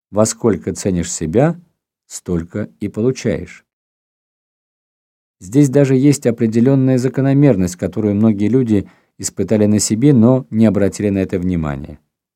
Во сколько ценишь себя, столько и получаешь. Здесь даже есть определенная закономерность, которую многие люди испытали на себе, но не обратили на это внимания.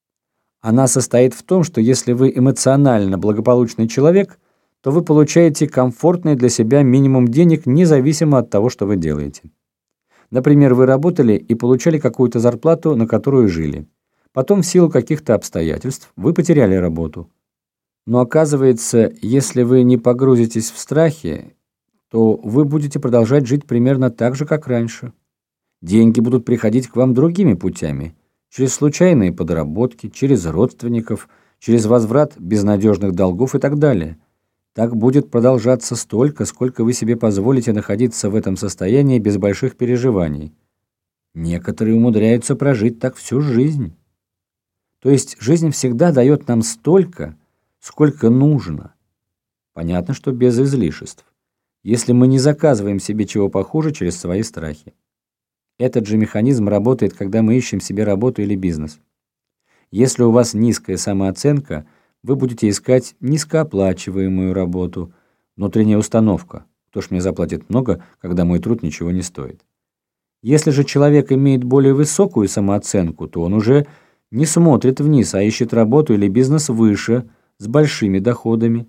Она состоит в том, что если вы эмоционально благополучный человек, то вы получаете комфортный для себя минимум денег, независимо от того, что вы делаете. Например, вы работали и получали какую-то зарплату, на которую жили. Потом в силу каких-то обстоятельств вы потеряли работу. Но оказывается, если вы не погрузитесь в страхи, то вы будете продолжать жить примерно так же, как раньше. Деньги будут приходить к вам другими путями, через случайные подработки, через родственников, через возврат безнадежных долгов и так далее. Так будет продолжаться столько, сколько вы себе позволите находиться в этом состоянии без больших переживаний. Некоторые умудряются прожить так всю жизнь. То есть жизнь всегда дает нам столько, сколько нужно. Понятно, что без излишеств, если мы не заказываем себе чего похуже через свои страхи. Этот же механизм работает, когда мы ищем себе работу или бизнес. Если у вас низкая самооценка, вы будете искать низкооплачиваемую работу, внутренняя установка. Кто ж мне заплатит много, когда мой труд ничего не стоит? Если же человек имеет более высокую самооценку, то он уже не смотрит вниз, а ищет работу или бизнес выше, с большими доходами.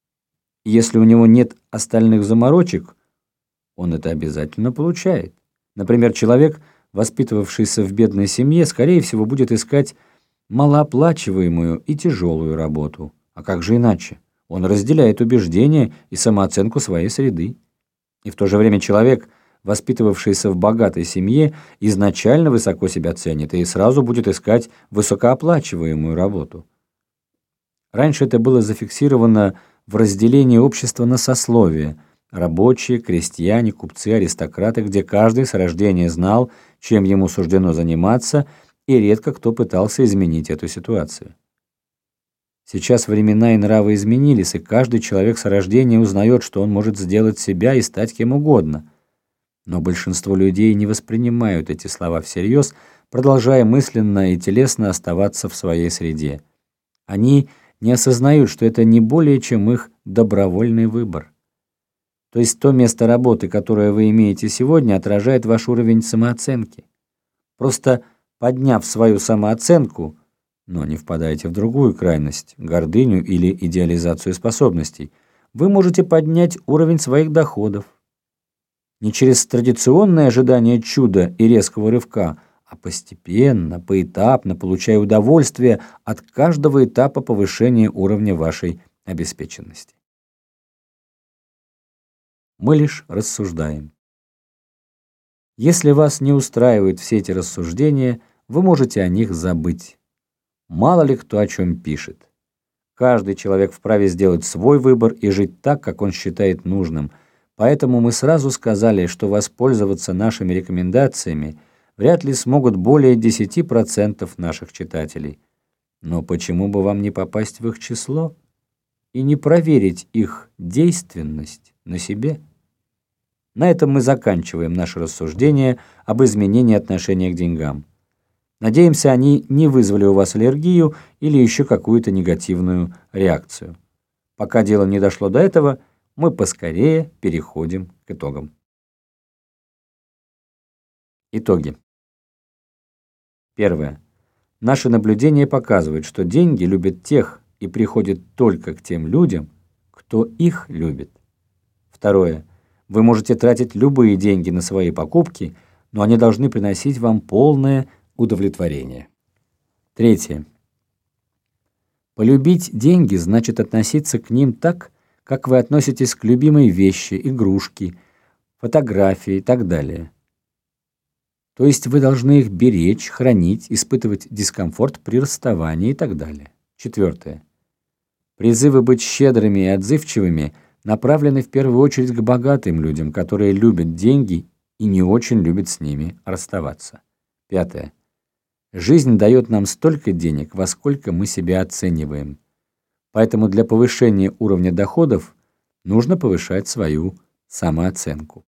Если у него нет остальных заморочек, он это обязательно получает. Например, человек, воспитывавшийся в бедной семье, скорее всего, будет искать малооплачиваемую и тяжелую работу. А как же иначе? Он разделяет убеждения и самооценку своей среды. И в то же время человек, воспитывавшийся в богатой семье, изначально высоко себя ценит и сразу будет искать высокооплачиваемую работу. Раньше это было зафиксировано в разделении общества на сословия: рабочие, крестьяне, купцы, аристократы, где каждый с рождения знал, чем ему суждено заниматься, и редко кто пытался изменить эту ситуацию. Сейчас времена и нравы изменились, и каждый человек с рождения узнает, что он может сделать себя и стать кем угодно. Но большинство людей не воспринимают эти слова всерьез, продолжая мысленно и телесно оставаться в своей среде. Они не осознают, что это не более чем их добровольный выбор. То есть то место работы, которое вы имеете сегодня, отражает ваш уровень самооценки. Просто подняв свою самооценку, но не впадаете в другую крайность, гордыню или идеализацию способностей, вы можете поднять уровень своих доходов. Не через традиционное ожидание чуда и резкого рывка, а постепенно, поэтапно, получая удовольствие от каждого этапа повышения уровня вашей обеспеченности. Мы лишь рассуждаем. Если вас не устраивают все эти рассуждения, вы можете о них забыть. Мало ли кто о чем пишет. Каждый человек вправе сделать свой выбор и жить так, как он считает нужным. Поэтому мы сразу сказали, что воспользоваться нашими рекомендациями вряд ли смогут более 10% наших читателей. Но почему бы вам не попасть в их число и не проверить их действенность на себе? На этом мы заканчиваем наше рассуждение об изменении отношения к деньгам. Надеемся, они не вызвали у вас аллергию или еще какую-то негативную реакцию. Пока дело не дошло до этого, мы поскорее переходим к итогам. Итоги. Первое. Наши наблюдения показывают, что деньги любят тех и приходят только к тем людям, кто их любит. Второе. Вы можете тратить любые деньги на свои покупки, но они должны приносить вам полное удовлетворение. Третье. Полюбить деньги значит относиться к ним так, как вы относитесь к любимой вещи, игрушке, фотографии и так далее. То есть вы должны их беречь, хранить, испытывать дискомфорт при расставании и так далее. Четвертое. Призывы быть щедрыми и отзывчивыми направлены в первую очередь к богатым людям, которые любят деньги и не очень любят с ними расставаться. Пятое. Жизнь дает нам столько денег, во сколько мы себя оцениваем. Поэтому для повышения уровня доходов нужно повышать свою самооценку.